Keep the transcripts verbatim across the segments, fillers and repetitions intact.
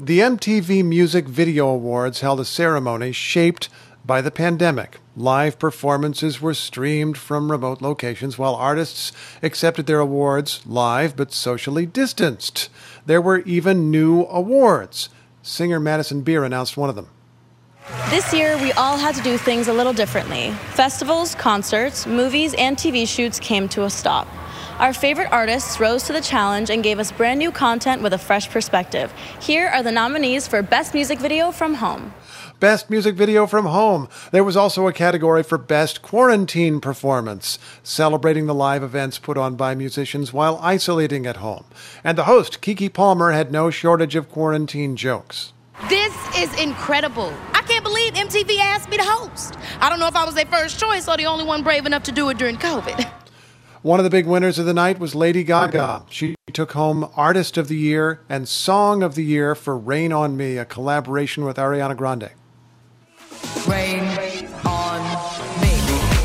The M T V Music Video Awards held a ceremony shaped by the pandemic. Live performances were streamed from remote locations while artists accepted their awards live but socially distanced. There were even new awards. Singer Madison Beer announced one of them. This year, we all had to do things a little differently. Festivals, concerts, movies, and T V shoots came to a stop. Our favorite artists rose to the challenge and gave us brand new content with a fresh perspective. Here are the nominees for Best Music Video from Home. Best Music Video from Home. There was also a category for Best Quarantine Performance, celebrating the live events put on by musicians while isolating at home. And the host, Keke Palmer, had no shortage of quarantine jokes. This is incredible. I can't believe M T V asked me to host. I don't know if I was their first choice or the only one brave enough to do it during COVID. One of the big winners of the night was Lady Gaga. She took home Artist of the Year and Song of the Year for Rain on Me, a collaboration with Ariana Grande. Rain on me.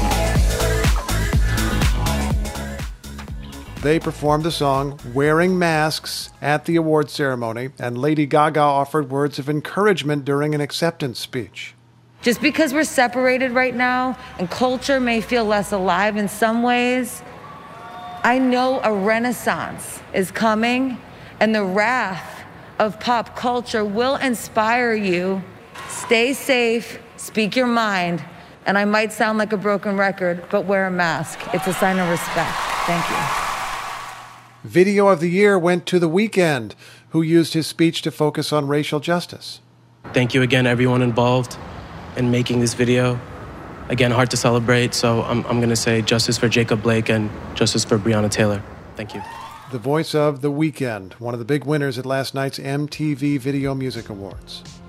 They performed the song wearing masks at the award ceremony, and Lady Gaga offered words of encouragement during an acceptance speech. Just because we're separated right now and culture may feel less alive in some ways, I know a renaissance is coming, and the wrath of pop culture will inspire you. Stay safe, speak your mind, and I might sound like a broken record, but wear a mask. It's a sign of respect. Thank you. Video of the Year went to The Weeknd, who used his speech to focus on racial justice. Thank you again, everyone involved in making this video. Again, hard to celebrate, so I'm, I'm going to say justice for Jacob Blake and justice for Breonna Taylor. Thank you. The voice of The Weeknd, one of the big winners at last night's M T V Video Music Awards.